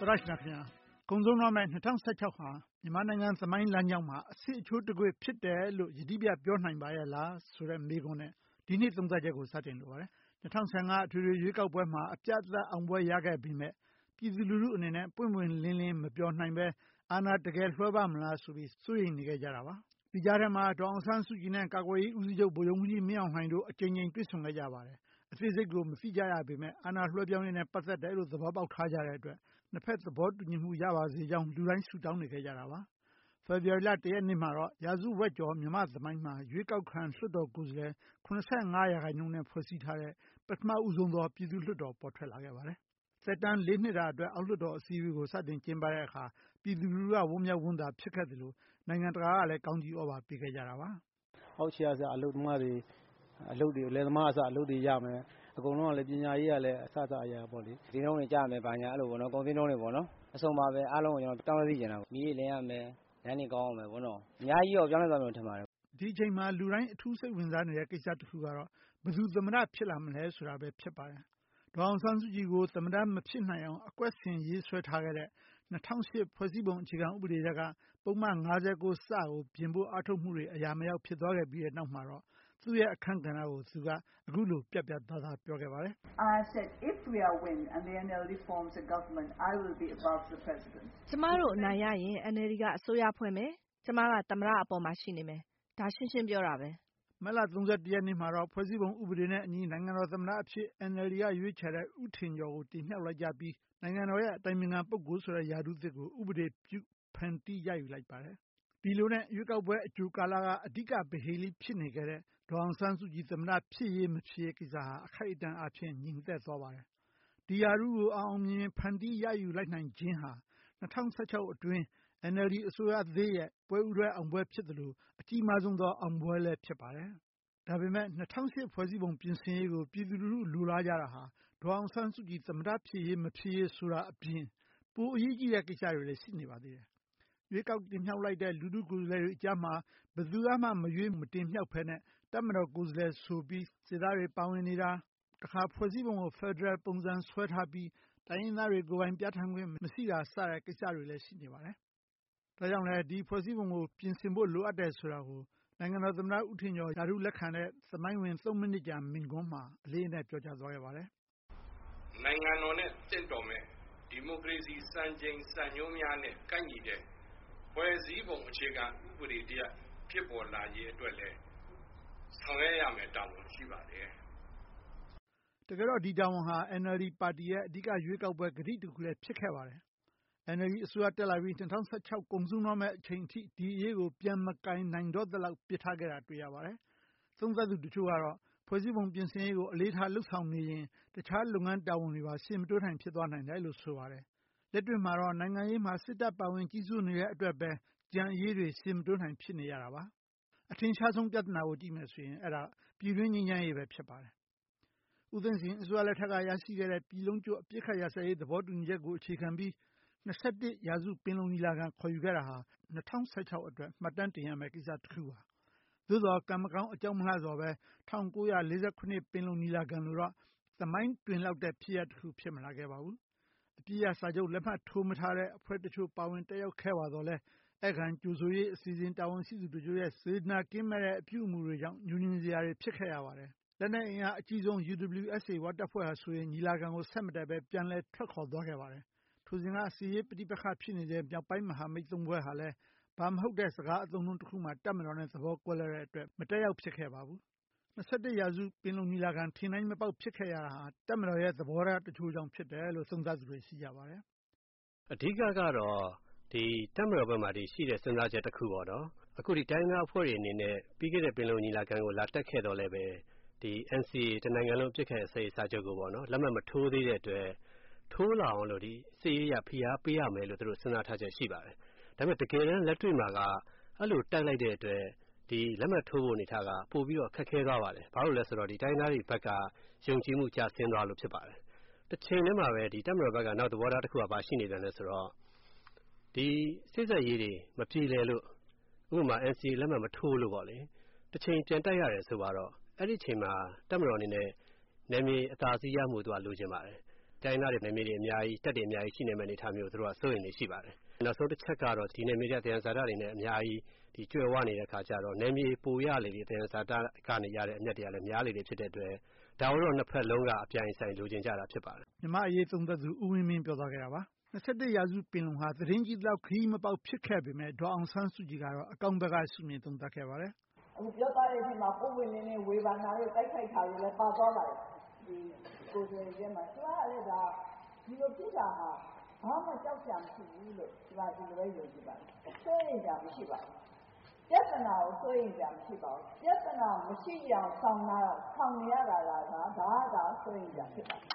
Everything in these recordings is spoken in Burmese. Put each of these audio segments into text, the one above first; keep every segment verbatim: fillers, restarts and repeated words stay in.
ရရှိမြခင်ဗျာကုံဆုံးတော့မဲ့၂၀၁၆ဟာမြန်မာနိုင်ငံသမိုင်းလမ်းကြောင်းမှာအစစ်အချိုးတကွေ့ဖြစ်တယ်လို့ယတိပြပြောနိုင်ပါရဲ့လားဆိုတဲ့မေးခွန်းနဲ့ဒီနေ့သုံးသပ်ချက်ကိုစတင်လိုပါတယ်၂၀၁၅အထွေထွေရွေးကောက်ပွဲမှာအပြတ်အသတ်အောင်ပွဲရခဲ့ပြီးမဲ့ပြည်သူလူထုအနေနဲ့ပွင့်ပွင့်လင်းလင်းမပြောနိုင်ပဲအာဏာတကယ်လွှဲပါမလားဆိုပြီးစိုးရိမ်နေကြကြတာပါဒီကြားထဲမှာဒေါအောင်ဆန်းစုကြည်နဲ့ကာကွယ်ရေးဦးစီးချုပ်ဗိုလ်ချုပ်မှူးကြီးမင်းအောင်လှိုင်တို့အကြိမ်ကြိမ်တွေ့ဆုံခဲ့ကြပါတယ်အသေးစိတ်ကိုမသိကြရပေမဲ့အာဏာလွှဲပြောင်းရေးနဲ့ပတ်သက်တယ်လို့သဘောပေါက်ထားကြတဲ့အတွက်နှစ်ဖက်သဘောတူညီမှုရပါစေကြောင်းလူတိုင်းဆုတောင်းနေခဲ့ကြတာပါဖေဖော်ဝါရီလတရက်နေ့မှာတော့ရာစုဝက်ကျော်မြန်မာသမိုင်းမှာရွေးကောက်ခံလွှတ်တော်ကိုယ်စားလှယ်၇၅ရာခိုင်နှုန်းနဲ့ဖွဲ့စည်းထားတဲ့ပထမဦးဆုံးသောပြည်သူ့လွှတ်တော်ပေါ်ထွက်လာခဲ့ပါတယ်သက်တမ်း၄နှစ်တာအတွက်အောက်လွှတ်တော်အစည်းအဝေးကိုစတင်ကျင်းပတဲ့အခါပြည်သူလူထုကဝန်းမြောက်ဝန်းသာဖြစ်ခဲ့တယ်လို့နိုင်ငံတကာကလည်းကောင်းကြီးဩဘာပေးခဲ့ကြတာပါအောက်ခြေအစအလုပ်သမားတွေအလုပ်တွေလယ်သမားအစအလုပ်တွေရမယ်အကုန်လုံးကလည်းပညာရေးကလည်းအစအစအရာပေါ့လေဒီနှုန်းတွေကြားမယ်ဘာညာအဲ့လိုပေါ့နော်ကုန်စည်နှုန်းတွေပေါ့နော်အဆုံးပါပဲအားလုံးကိုကျွန်တော်တောင်းသိချင်တာပေါ့မိရေးလင်းရမယ်လမ်းတွေကောင်းအောင်မယ်ပေါ့နော်အများကြီးတော့ပြောင်းလဲသွားမယ်ထင်ပါတယ်ဒီအချိန်မှာလူတိုင်းအထူးစိတ်ဝင်စားနေတဲ့ကိစ္စတစ်ခုကတော့ဘယ်သူသမ္မတဖြစ်လာမလဲဆိုတာပဲဖြစ်ပါတယ်ဒေါအောင်ဆန်းစုကြည်ကိုသမ္မတမဖြစ်နိုင်အောင်အကွက်ဆင်ရေးဆွဲထားခဲ့တဲ့၂၀၀၈ဖွဲ့စည်းပုံအခြေခံဥပဒေကပုံမှန်၅၉စကိုပြင်ဖို့အားထုတ်မှုတွေအရာမရောက်ဖြစ်သွားခဲ့ပြီးတဲ့နောက်မှာတော့သူ့ရဲ့အခန်းကဏ္ဍကိုသူကအခုလိုပြတ်ပြတ်သားသားပြောခဲ့ပါတယ် I said if we are win and the N L D forms a government I will be above the president ကျမတို့အနိုင်ရရင် N L D ကအစိုးရဖွဲ့မယ်ကျမကသမ္မတအပေါ်မှာရှိနေမယ်ဒါရှင်းရှင်းပြောတာပဲမတ်လ၃၁ရက်နေ့မှာတော့ဖွဲ့စည်းပုံဥပဒေနဲ့အညီနိုင်ငံတော်သမ္မတအဖြစ် N L D ကရွေးချယ်တဲ့ဦးထင်ကျော်ကိုတင်မြှောက်လိုက်ကြပြီးနိုင်ငံတော်ရဲ့အတိုင်ပင်ခံပုဂ္ဂိုလ်ဆိုတဲ့ရာထူးသစ်ကိုဥပဒေပြုဖန်တီးရယူလိုက်ပါတယ်ဒီလိုနဲ့ရွေးကောက်ပွဲအကြိုကာလကအဓိကဗဟေလိဖြစ်နေခဲ့တဲ့ဒေါအောင်ဆန်းစုကြည်သမ္မတဖြစ်ရေးမဖြစ်ရေးကိစ္စဟာအခိုက်အတန့်အဖြစ်ညီမသက်သွားပါတယ်ဒီရာထူးကိုအောင်အောင်မြင်မြင်ဖန်တီးရယူလိုက်နိုင်ခြင်းဟာ၂၀၁၆အတွင်း N L D အစိုးရသစ်ရဲ့ပွဲဦးထွက်အောင်ပွဲဖြစ်တယ်လို့အကြီးမားဆုံးသောအောင်ပွဲလည်းဖြစ်ပါတယ်ဒါပေမဲ့၂၀၀၈ဖွဲ့စည်းပုံပြင်ဆင်ရေးကိုပြည်သူလူထုလိုလားကြတာဟာဒေါအောင်ဆန်းစုကြည်သမ္မတဖြစ်ရေးမဖြစ်ရေးဆိုတာအပြင်ပိုအရေးကြီးတဲ့ကိစ္စတွေလည်းရှိနေပါသေးတယ်ရွေးကောက်တင်မြှောက်လိုက်တဲ့လူထုကိုယ်စားလှယ်တွေအကြားမှာဘယ်သူမှမရွေးမတင်မြှောက်ဖဲနဲ့တပ်မတော်ကိုယ်စားလှယ်ဆိုပြီးစစ်သားတွေပါဝင်နေတာတခါဖွဲ့စည်းပုံကိုဖက်ဒရယ်ပုံစံဆွဲထားပြီးတိုင်းရင်းသားတွေကိုယ်ပိုင်ပြဋ္ဌာန်းခွင့်မရှိတာစတဲ့ကိစ္စတွေလည်းရှိနေပါတယ်ဒါကြောင့်လည်းဒီဖွဲ့စည်းပုံကိုပြင်ဆင်ဖို့လိုအပ်တယ်ဆိုတာကိုနိုင်ငံတော်သမ္မတဦးထင်ကျော်ရာထူးလက်ခံတဲ့သမိုင်းဝင်၃မိနစ်ကြာမိန့်ခွန်းမှာအလေးအနက်ပြောကြားသွားခဲ့ပါတယ်နိုင်ငံတော်နဲ့တင့်တော်မဲ့ဒီမိုကရေစီစံချိန်စံညွှန်းများနဲ့ကိုက်ညီတဲ့ဖွဲ့စည်းပုံအခြေခံဥပဒေတရားဖြစ်ပေါ်လာရေးအတွက်လည်းဆောင်ရွက်ရမယ်တာဝန်ရှိပါတယ်တကယ်တော့ဒီတာဝန်ဟာ N L D ပါတီရဲ့အဓိကရွေးကောက်ပွဲကတိတစ်ခုလည်းဖြစ်ခဲ့ပါတယ်N L D အစိုးရတက်လာပြီး၂၀၁၆ကုန်ဆုံးတော့မဲ့အချိန်ထိဒီအရေးကိုပြန်မကင်နိုင်တော့တဲ့လောက်ပြစ်ထားခဲ့တာတွေ့ရပါတယ်သုံးသပ်သူတချို့ကတော့ဖွဲ့စည်းပုံပြင်ဆင်ရေးကိုအလေးထားလှုပ်ဆောင်နေရင်တခြားလုပ်ငန်းတာဝန်တွေပါရှေ့မတိုးနိုင်ဖြစ်သွားနိုင်တယ်လို့ဆိုပါတယ်လက်တွေ့မှာတော့နိုင်ငံရေးမှာစစ်တပ်ပါဝင်ကြီးစိုးနေတဲ့အတွက်ပဲကြံအရေးတွေရှေ့မတိုးနိုင်ဖြစ်နေရတာပါအထင်ရှားဆုံးပြဿနာကိုကြည့်မယ်ဆိုရင်အဲ့ဒါပြည်တွင်းငြိမ်းချမ်းရေးပဲဖြစ်ပါတယ်ဦးသိန်းစိန်အစိုးရလက်ထက်ကရရှိခဲ့တဲ့ပြည်လုံးကျွတ်အပြစ်ခတ်ရစဲရေးသဘောတူညီချက်ကိုအခြေခံပြီး၂၁ရာစုပင်လုံညီလာခံခေါ်ယူခဲ့တာဟာ၂၀၁၆အတွက်မှတ်တမ်းတင်ရမယ့်ကိစ္စတစ်ခုပါသို့သောကံမကောင်းအကြောင်းမလှစွာပဲ၁၉၄၇ပင်လုံညီလာခံလို့တော့သမိုင်းတွင်လောက်တဲ့ဖြစ်ရပ်တစ်ခုဖြစ်မလာခဲ့ပါဘူးအပြည့်အစာချုပ်လက်မှတ်ထိုးမထားတဲ့အဖွဲ့တချို့ပါဝင်တက်ရောက်ခဲ့ပါတော့လဲအဲ့ခံကြိုဆိုရေးအစီအစဉ်တာဝန်ရှိသူတို့ရဲ့စေတနာကင်းမဲ့တဲ့အပြုအမူတွေကြောင့်ညှဉ်းညင်စရာတွေဖြစ်ခဲ့ရပါတယ်လက်နက်အင်အားအကြီးဆုံး U W S A ဝတပ်ဖွဲ့ဟာဆိုရင်ညီလာခံကိုဆက်မတက်ပဲပြန်လဲထွက်ခေါ်သွားခဲ့ပါတယ်ထိုစဉ်ကစီရေးပဋိပက္ခဖြစ်နေတဲ့မြောက်ပိုင်းမဟာမိတ်သုံးဖွဲ့ဟာလည်းဘာမဟုတ်တဲ့စကားအသုံးလုံးတစ်ခုမှတပ်မတော်နဲ့သဘောကွဲလွဲတဲ့အတွက်မတက်ရောက်ဖြစ်ခဲ့ပါဘူး၂၁ရာစုပင်လုံညီလာခံထင်တိုင်းမပေါက်ဖြစ်ခဲ့ရတာဟာတပ်မတော်ရဲ့သဘောထားတချို့ကြောင့်ဖြစ်တယ်လို့သုံးသပ်သူတွေရှိကြပါတယ်အဓိကကတော့ဒီတပ်မတော်ဘက်မှာဒီရှိတဲ့စဉ်းစားချက်တစ်ခုပေါ့နော်အခုဒီတိုင်းသားအဖွဲ့တွေအနေနဲ့ပြီးခဲ့တဲ့ပင်လုံညီလာခံကိုလာတက်ခဲ့တော့လည်းပဲဒီ N C A တနိုင်ငံလုံးပြစ်ခတ်အစိပ်စာချုပ်ကိုပေါ့နော်လက်မှတ်မထိုးသေးတဲ့အတွက်ထိုးလာအောင်လို့ဒီစစ်ရေးရဖိအားပေးရမယ်လို့သူတို့စဉ်းစားထားချက်ရှိပါတယ်ဒါပေမဲ့တကယ်တမ်းလက်တွေ့မှာကအဲ့လိုတိုက်လိုက်တဲ့အတွက်ဒီလက်မှတ်ထိုးဖို့အနေထားကပို့ပြီးတော့ခက်ခဲသွားပါတယ်ဘာလို့လဲဆိုတော့ဒီတိုင်းသားတွေဘက်ကယုံကြည်မှုကျဆင်းသွားလို့ဖြစ်ပါတယ်တစ်ချိန်တည်းမှာပဲဒီတပ်မတော်ဘက်ကနောက်သဘောထားတစ်ခုကပါရှိနေတယ်လဲဆိုတော့ဒီစစ်ဆက်ရေးတွေမပြေလည်လို့ဥပမာ N C A လက်မှတ်မထိုးလို့ပေါ့လေတစ်ချိန်ပြန်တိုက်ရတယ်ဆိုတော့အဲ့ဒီချိန်မှာတပ်မတော်အနေနဲ့နယ်မြေအသာစီးရမှုသူကလိုချင်ပါတယ်တိုင်းသားတွေနယ်မြေတွေအများကြီးတက်တွေအများကြီးရှိနေမယ့်အနေအထားမျိုးသူတို့ကစိုးရိမ်နေရှိပါတယ်နောက်ဆုံးတစ်ချက်ကတော့ဒီနယ်မြေတွေသယံဇာတတွေနဲ့အများကြီးဒီကျွဲဝနေတဲ့ခါကျတော့နယ်မြေပိုရလေဒီသယံဇာတကနေရတဲ့အမြတ်တွေကလည်းများလေတွေဖြစ်တဲ့အတွက်ဒါတို့နှစ်ဖက်လုံးကအပြိုင်ဆိုင်လိုချင်ကြတာဖြစ်ပါတယ်မြန်မာအရေးသုံးသပ်သူဦးဝင်းမင်းပြောသွားခဲ့တာပါ၂၁ရာစုပင်လုံဟာသတင်းကြီးလောက်ခရီးမပေါက်ဖြစ်ခဲ့ပေမဲ့ဒေါ်အောင်ဆန်းစုကြည်ကတော့အကောင့်ဘက်ကရှုမြင်သုံးသပ်ခဲ့ပါတယ်အခုပြောသွားတဲ့အချိန်မှာပုံဝင်နေနေဝေဖန်တာတွေတိုက်ခိုက်တာတွေလည်းပါသွားပါတယ်ဒီကိုယ်တွေရဲ့မှာသူကလည်းဒါဒီလိုပြတာဟာဘာမှကြောက်ကြမရှိဘူးလို့ဒီမှာဒီလိုပဲယုံကြည်ပါတယ်ဆိုရင်ကြမရှိပါဘူးပြဿနာကိုဆိုရင်ကြမရှိပါဘူးပြဿနာမရှိအောင်ဆောင်လာဆောင်နေရတာကဒါကဆိုရင်ကြဖြစ်ပါတယ်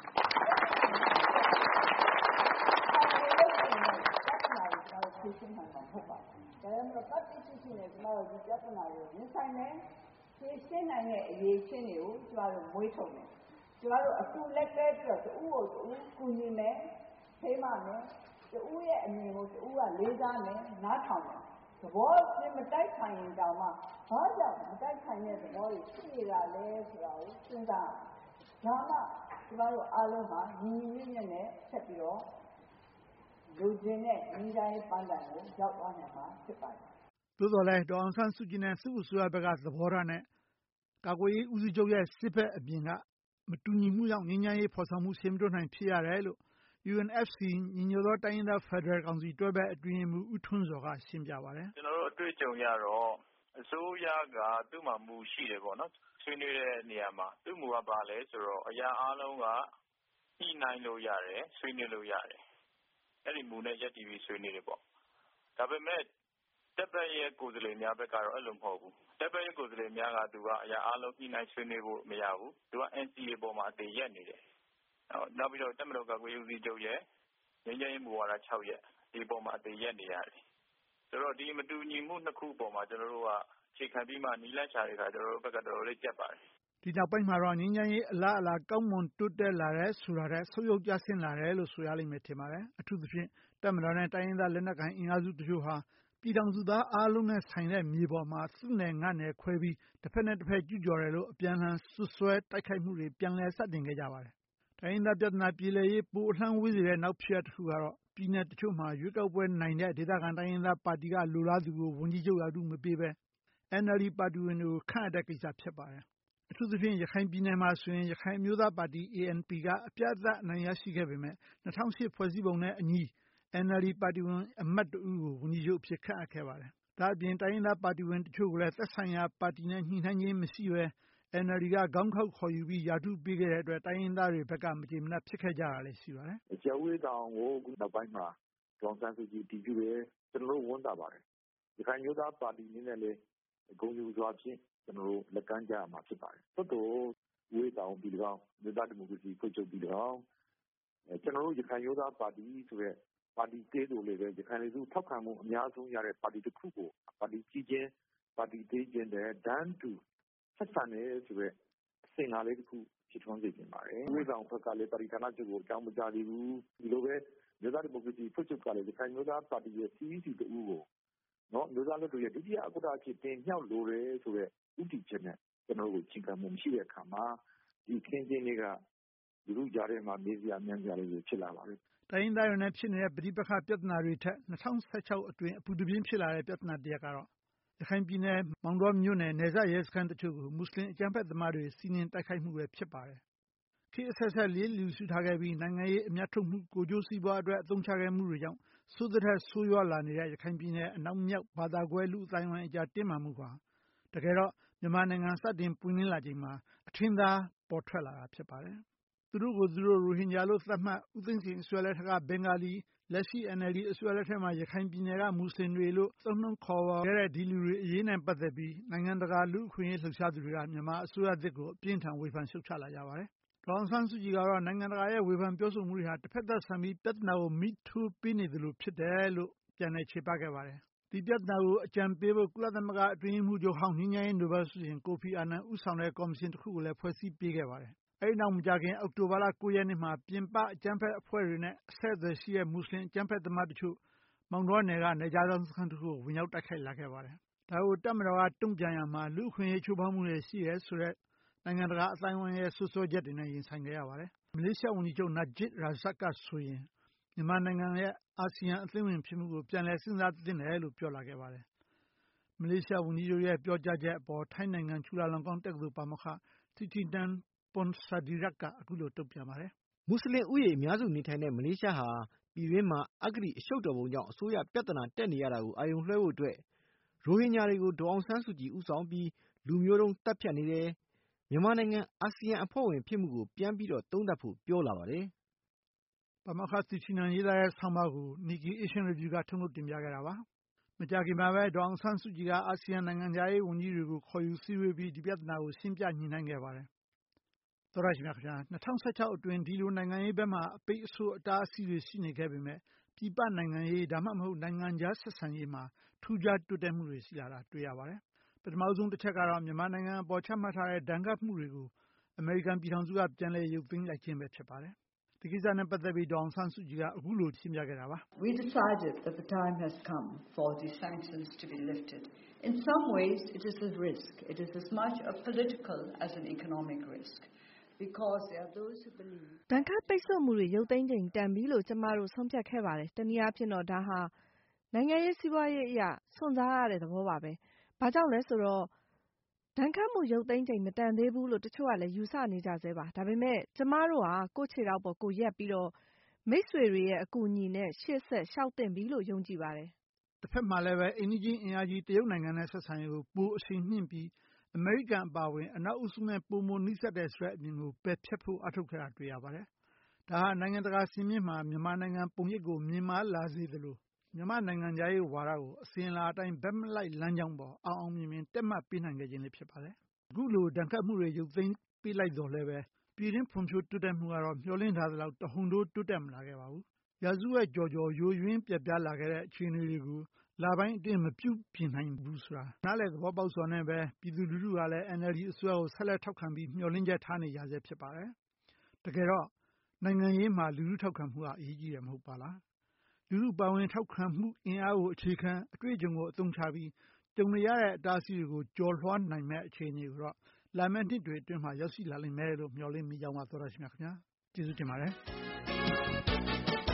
ဖြေရှင်းနိုင်မှာမဟုတ်ပါဘူး။ဒါကြောင့်မို့ပတ်တိရှိရှိနဲ့ကျမတို့ဒီပြဿနာကိုရင်ဆိုင်မယ်ဖြေရှင်းနိုင်တဲ့အရေးချင်းတွေကိုကျမတို့မွေးထုတ်မယ်။ကျမတို့အကူလက်ပဲပြီးတော့တူကိုတူကူညီမယ်ဖေးမမယ်တူရဲ့အမြင်ကိုတူကလေးစားမယ်နားထောင်မယ်သဘောချင်းမတိုက်ခိုင်ရင်တောင်မှဘာကြောင့်မတိုက်ခိုင်တဲ့သဘောတွေဖြစ်နေတာလဲဆိုတာကိုစဉ်းစားဒါမှကျမတို့အားလုံးမှာညီညီညွတ်ညွတ်နဲ့ဆက်ပြီးတော့လူချင်းနဲ့ညီတိုင်းပန်းတိုင်ကိုရောက်သွားနိုင်မှာဖြစ်ပါတယ်။သို့တော်လည်းဒေါ်အောင်ဆန်းစုကြည်နဲ့သူ့အစိုးရဘက်ကသဘောထားနဲ့ကာကွယ်ရေးဦးစီးချုပ်ရဲ့စစ်ဘက်အပြင်ကမတူညီမှုကြောင့်ငြိမ်းချမ်းရေးဖော်ဆောင်မှုရှေ့မတိုးနိုင်ဖြစ်ရတယ်လို့ ယူအန်အက်ဖ်စီ ညီညွတ်သောတိုင်းရင်းသားဖက်ဒရယ်ကောင်စီတွဲဘက်အတွင်းရေးမှူးဦးထွန်းဇော်ကရှင်းပြပါတယ်။ကျွန်တော်တို့အတွေ့အကြုံရတော့အစိုးရကသူ့မှာမူရှိတယ်ပေါ့နော်ဆွေးနွေးတဲ့နေရာမှာသူ့မူကပါလဲဆိုတော့အရာအားလုံးကညှိနှိုင်းလို့ရတယ်ဆွေးနွေးလို့ရတယ်အဲ့ဒီမူနဲ့ရက်တီပြီးဆွေးနွေးတယ်ပေါ့ဒါပေမဲ့တပ်ဘက်ရဲ့ကိုယ်စားလှယ်များဘက်ကတော့အဲ့လိုမဟုတ်ဘူးတပ်ဘက်ရဲ့ကိုယ်စားလှယ်များကသူကအရာအားလုံးညှိနှိုင်းဆွေးနွေးဖို့မရဘူးသူက အန် စီ အေ ပေါ်မှာအသေးရက်နေတယ်နောက်ပြီးတော့တပ်မတော်ကာကွယ်ရေးဦးစီးချုပ်ရဲ့ငြိမ်းချမ်းရေးမူဝါဒ၆ရက်ဒီပေါ်မှာအသေးရက်နေရတယ်ဆိုတော့ဒီမတူညီမှုနှစ်ခုပေါ်မှာကျွန်တော်တို့ကခြေခံပြီးမှနီးလန်းချတဲ့အခါကျွန်တော်တို့ဘက်ကတော်တော်လေးကြက်ပါတယ်ဒီနောက်ပိုင်းမှာတော့ငြိမ်းချမ်းရေးအလားအလာကောင်းမွန်တိုးတက်လာတဲ့ဆိုတာတဲ့ဆုပ်ယုပ်ကျဆင်းလာတယ်လို့ဆိုရလိမ့်မယ်ထင်ပါတယ်အထူးသဖြင့်တပ်မတော်နဲ့တိုင်းရင်းသားလက်နက်ကိုင်အင်အားစုတချို့ဟာပြည်ထောင်စုသားအားလုံးနဲ့ဆိုင်တဲ့မြေပေါ်မှာသူ့နယ်ငါနယ်ခွဲပြီးတစ်ဖက်နဲ့တစ်ဖက်ကျူးကျော်တယ်လို့အပြန်အလှန်ဆွဆွဲတိုက်ခိုက်မှုတွေပြန်လည်စတင်ခဲ့ကြပါတယ်တိုင်းရင်းသားပြဿနာပြည်လည်ရေးပိုအလှမ်းဝေးစေတဲ့နောက်ဖြစ်ရပ်တစ်ခုကတော့ပြည်내တချို့မှာရွေးကောက်ပွဲနိုင်တဲ့ဒေသခံတိုင်းရင်းသားပါတီကလိုလားသူကိုဝန်ကြီးချုပ်ရာထူးမပေးဘဲ အန် အယ်လ် ဒီ ပါတီဝင်တွေကိုခန့်အပ်တဲ့ကိစ္စဖြစ်ပါတယ်အထူးသဖြင့်ရခိုင်ပြည်နယ်မှာဆိုရင်ရခိုင်အမျိုးသားပါတီ အေ အန် ပီ ကအပြတ်အသတ်အနိုင်ရရှိခဲ့ပေမဲ့၂၀၀၈ဖွဲ့စည်းပုံနဲ့အညီ အန် အယ်လ် ဒီ ပါတီဝင်အမတ်တဦးကိုဝန်ကြီးချုပ်အဖြစ်ခန့်အပ်ခဲ့ပါတယ်ဒါအပြင်တိုင်းရင်းသားပါတီဝင်တချို့ကိုလည်းသက်ဆိုင်ရာပါတီနဲ့ညှိနှိုင်းခြင်းမရှိဘဲ အန် အယ်လ် ဒီ ကခေါင်းခေါက်ခေါ်ယူပြီးရာထူးပေးခဲ့တဲ့အတွက်တိုင်းရင်းသားတွေဘက်ကမကျေမနပ်ဖြစ်ခဲ့ကြတာလည်းရှိပါတယ်။ကျဝေးတောင်ကိုခုနောက်ပိုင်းမှာဒေါ်အောင်ဆန်းစုကြည်တည်ပြုတယ်ကျွန်တော်တို့ဝန်တာပါတယ်။ရခိုင်မျိုးသားပါတီနဲ့လည်းဂုဏ်ယူစွာဖြင့်ကျွန်တော်တို့လက်ကမ်းကြရမှာဖြစ်ပါတယ်။သို့တော့ဝေးတောင်ပြီးတော့မြို့သားဒီမိုကရေစီဖွဲ့ချုပ်ပြီးတော့ကျွန်တော်တို့ရခိုင်မျိုးသားပါတီဆိုတဲ့ပါတီသေးတို့လည်းပဲရခိုင်လူထုထောက်ခံမှုအများဆုံးရတဲ့ပါတီတစ်ခုကိုပါတီကြီးချင်းပါတီသေးချင်းတဲ့ဒန်းတူဆက်ဆံနေဆိုတဲ့အစဉ်အလာလေးတစ်ခုဖြစ်ထွန်းစေချင်ပါတယ်။ဝေးတောင်ဘက်ကလည်းပါတီဌာနချုပ်ကိုအကြောင်းမကြားသေးဘူးဒီလိုပဲမြို့သားဒီမိုကရေစီဖွဲ့ချုပ်ကလည်းရခိုင်မျိုးသားပါတီရဲ့ စီ အီ စီ တူကိုနော်မျိုးသားလွှတ်တော်ရဲ့ဒုတိယဥက္ကဋ္ဌအဖြစ်တင်မြှောက်လိုတယ်ဆိုတဲ့ဥတီချက်နဲ့ကျွန်တော်တို့ချင်းကမှုမရှိတဲ့အခါမှာဒီခင်းချင်းတွေကလူလူကြားထဲမှာမေးစရာမြန်းစရာလေးတွေဖြစ်လာပါတယ်တိုင်းရင်းသားတွေနဲ့ဖြစ်နေတဲ့ပဋိပက္ခပြဿနာတွေထက်၂၀၁၆အတွင်းအပူတပြင်းဖြစ်လာတဲ့ပြဿနာတစ်ရပ်ကတော့ရခိုင်ပြည်နယ်မောင်တောမြို့နယ်နယ်စပ်ရဲစခန်းတချို့ကိုမွတ်စလင်အကြမ်းဖက်သမားတွေစီးနင်းတိုက်ခိုက်မှုပဲဖြစ်ပါတယ်ခေတ်အဆက်ဆက်လျစ်လျူရှုထားခဲ့ပြီးနိုင်ငံရေးအမြတ်ထုတ်မှုကိုကျိုးစီးပွားအတွက်အသုံးချခဲ့မှုတွေကြောင့်ဆိုးသထက်ဆိုးရွားလာနေတဲ့ရခိုင်ပြည်နယ်အနောက်မြောက်ဘာသာကွဲလူအသိုင်းအဝိုင်းအကြားတင်းမာမှုပါတကယ်တော့မြန်မာနိုင်ငံစတင်ပွင့်လင်းလာချိန်မှာအထင်သာပေါ်ထွက်လာတာဖြစ်ပါတယ်သူတို့ကိုသူတို့ရိုဟင်ဂျာလို့သတ်မှတ်ဦးသိန်းစိန်အစိုးရလက်ထက်ကဘင်္ဂါလီလက်ရှိ အန် အယ်လ် ဒီ အစိုးရလက်ထက်မှာရခိုင်ပြည်နယ်ကမွတ်စလင်တွေလို့သုံးနှုန်းခေါ်ဝေါ်ခဲ့တဲ့ဒီလူတွေအရေးနဲ့ပတ်သက်ပြီးနိုင်ငံတကာလူ့အခွင့်အရေးလှုပ်ရှားသူတွေကမြန်မာအစိုးရသစ်ကိုအပြင်းထန်ဝေဖန်ရှုတ်ချလာကြပါတယ်ဒေါ်အောင်ဆန်းစုကြည်ကတော့နိုင်ငံတကာရဲ့ဝေဖန်ပြောဆိုမှုတွေဟာတစ်ဖက်သက်ဆန်ပြီးပြဿနာကိုမီးထိုးပေးနေသလိုဖြစ်တယ်လို့ပြန်လည်ချေပခဲ့ပါတယ်ဒီပြဿနာကိုအကြံပေးဖို့ကုလသမဂ္ဂအတွင်းရေးမှူးချုပ်ဟောင်းငြိမ်းချမ်းရေးနိုဘယ်ဆုရှင်ကိုဖီအာနန်ဦးဆောင်တဲ့ကော်မရှင်တစ်ခုကိုလည်းဖွဲ့စည်းပေးခဲ့ပါတယ်အဲဒီနောက်မကြာခင်အောက်တိုဘာလ၉ရက်နေ့မှာပြင်ပအကြမ်းဖက်အဖွဲ့တွေနဲ့အဆက်အသွယ်ရှိတဲ့မွတ်စလင်အကြမ်းဖက်သမားတချို့မောင်တောနယ်ကနယ်ခြားစောင့်စခန်းတစ်ခုကိုဝင်ရောက်တိုက်ခိုက်လာခဲ့ပါတယ်ဒါကိုတပ်မတော်ကတုံ့ပြန်ရမှာလူ့အခွင့်အရေးချိုးဖောက်မှုတွေရှိတယ်ဆိုတဲ့နိုင်ငံတကာအသိုင်းအဝိုင်းရဲ့ဆွဆွဲချက်တွေနဲ့ရင်ဆိုင်ခဲ့ရပါတယ်မလေးရှားဝန်ကြီးချုပ် Najib Razak ကဆိုရင်မြန်မာနိုင်ငံရဲ့အာဆီယံအသင်းဝင်ဖြစ်မှုကိုပြန်လည်စဉ်းစားသင့်တယ်လို့ပြောလာခဲ့ပါတယ်။မလေးရှားဝန်ကြီးချုပ်ရဲ့ပြောကြားချက်အပေါ်ထိုင်းနိုင်ငံချူလာလောင်ကောင်တက္ကသိုလ်ပါမောက္ခ Thitinan Pongsudhirak ကအခုလိုတုံ့ပြန်ပါတယ်။မွတ်စလင်ဥယျာဉ်အများစုနေထိုင်တဲ့မလေးရှားဟာပြည်တွင်းမှာအဂတိအရှုပ်တော်ပုံကြောင့်အစိုးရပြဿနာတက်နေရတာကိုအာရုံလွှဲဖို့အတွက်ရိုဟင်ဂျာတွေကိုဒေါ်အောင်ဆန်းစုကြည်ဦးဆောင်ပြီးလူမျိုးတုံးတပ်ဖြတ်နေတယ်။မြန်မာနိုင်ငံအာဆီယံအဖွဲ့ဝင်ဖြစ်မှုကိုပြန်ပြီးတော့သုံးသပ်ဖို့ပြောလာပါတယ်။ပါမောက္ခ Thitinan ရေးသားတဲ့ဆောင်းပါးကို Nikkei Asian Review ကထုတ်လုပ်တင်ပြခဲ့တာပါ။မကြာခင်မှာပဲဒေါ်အောင်ဆန်းစုကြည်ကအာဆီယံနိုင်ငံခြားရေးဝန်ကြီးတွေကိုခေါ်ယူစည်းဝေးပြီးဒီပြဿနာကိုရှင်းပြညှိနှိုင်းခဲ့ပါတယ်။သောရရှိမြခင်ဗျာ၂၀၁၆အတွင်းဒီလိုနိုင်ငံရေးဘက်မှာအပိတ်အဆို့အတားအဆီးတွေရှိနေခဲ့ပေမဲ့ပြည်ပနိုင်ငံရေးဒါမှမဟုတ်နိုင်ငံခြားဆက်ဆံရေးမှာထူးခြားတိုးတက်မှုတွေရှိလာတာတွေ့ရပါတယ်။ပထမဆုံးတစ်ချက်ကတော့မြန်မာနိုင်ငံအပေါ်ချမှတ်ထားတဲ့ဒဏ်ခတ်မှုတွေကိုအမေရိကန်ပြည်ထောင်စုကပြန်လည်ရုပ်သိမ်းလိုက်ခြင်းပဲဖြစ်ပါတယ်။ဒီကိစ္စနဲ့ပတ်သက်ပြီးဒေါ်အောင်ဆန်းစုကြည်ကအခုလိုရှင်းပြခဲ့တာပါ။ We decided that the time has come for these sanctions to be lifted. In some ways it is a risk. It is as much a political as an economic risk. Because there are those who believe ဒဏ်ခတ်ပိတ်ဆို့မှုတွေရုပ်သိမ်းချိန်တန်ပြီလို့ကျမတို့ဆုံးဖြတ်ခဲ့ပါတယ်။တနည်းအားဖြင့်တော့ဒါဟာနိုင်ငံရေးစီးပွားရေးအရစွန့်စားရတဲ့သဘောပါပဲ။ဘာကြောင့်လဲဆိုတော့ဒဏ်ခတ်မှုရုပ်သိမ်းချိန်မတန်သေးဘူးလို့တချို့ကလည်းယူဆနေကြဆဲပါ။ဒါပေမဲ့ကျမတို့ဟာကိုယ့်ခြေထောက်ပေါ်ကိုယ်ရက်ပြီးတော့မိတ်ဆွေတွေရဲ့အကူအညီနဲ့ရှေ့ဆက်လျှောက်သင့်ပြီလို့ယုံကြည်ပါတယ်။တစ်ဖက်မှာလည်းပဲအိမ်နီးချင်းအင်အားကြီးတရုတ်နိုင်ငံနဲ့ဆက်ဆံရေးကိုပိုအရှိန်မြှင့်ပြီးအမေရိကန်အပါအဝင်အနောက်အုပ်စုနဲ့ပိုမိုနှိစက်တဲ့ဆိုတဲ့အမြင်ကိုပယ်ဖျက်ဖို့အထုတ်ခဲ့တာတွေ့ရပါတယ်။ဒါဟာနိုင်ငံတကာစင်မြင့်မှာမြန်မာနိုင်ငံပုံရိပ်ကိုမြင်မာလာစေသလိုမြန်မာနိုင်ငံသားရေးဝါဒကိုအစဉ်အလာအတိုင်းဗက်မလိုက်လမ်းကြောင်းပေါ်အောင်အောင်မြင်မြင်တက်မှတ်ပေးနိုင်ခဲ့ခြင်းလည်းဖြစ်ပါတယ်။အခုလိုဒဏ်ခတ်မှုတွေရုပ်သိမ်းပေးလိုက်တော့လည်းပဲပြည်တွင်းဖွံ့ဖြိုးတိုးတက်မှုကတော့မျှော်လင့်ထားသလောက်တဟုန်တိုးတိုးတက်မလာခဲ့ပါဘူး။ရာစုဝက်ကြော်ကြော်ယိုယွင်းပြက်ပြားလာခဲ့တဲ့အခြေအနေတွေကိုလပိုင်းအတွင်းမပြုပြင်နိုင်ဘူးဆိုတာနားလည်သဘောပေါက်စွာနဲ့ပဲပြည်သူလူထုကလည်း N L D အစိုးရကိုဆက်လက်ထောက်ခံပြီးမျှော်လင့်ချက်ထားနေကြဆဲဖြစ်ပါတယ်။တကယ်တော့နိုင်ငံရေးမှာလူထုထောက်ခံမှုကအရေးကြီးတယ်မဟုတ်ပါလား။လူထုပါဝင်ထောက်ခံမှုအင်အားကိုအခြေခံအတွေ့အကြုံကိုအသုံးချပြီးကြုံရတဲ့အတားအဆီးတွေကိုကျော်လွှားနိုင်မဲ့အခြေအနေကိုတော့လာမယ့်နှစ်တွေအတွင်းမှာရောက်ရှိလာလိမ့်မယ်လို့မျှော်လင့်မိကြောင်းပါသောရရှိမြခင်ဗျာကျေးဇူးတင်ပါတယ်